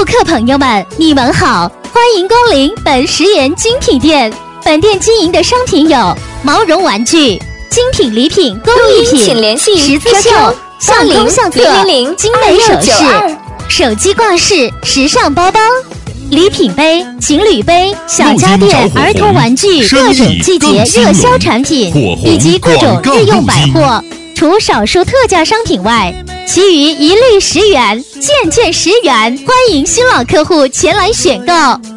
顾客朋友们，你们好，欢迎光临本食盐精品店。本店经营的商品有毛绒玩具、精品礼品、工艺品、 请联系十字绣、相框相册、精美首饰、手机挂饰、时尚包包、礼品杯、情侣杯、小家电、儿童玩具、各种季节热销产品以及各种日用百货。除少数特价商品外，其余一律10元，件件10元。欢迎新老客户前来选购。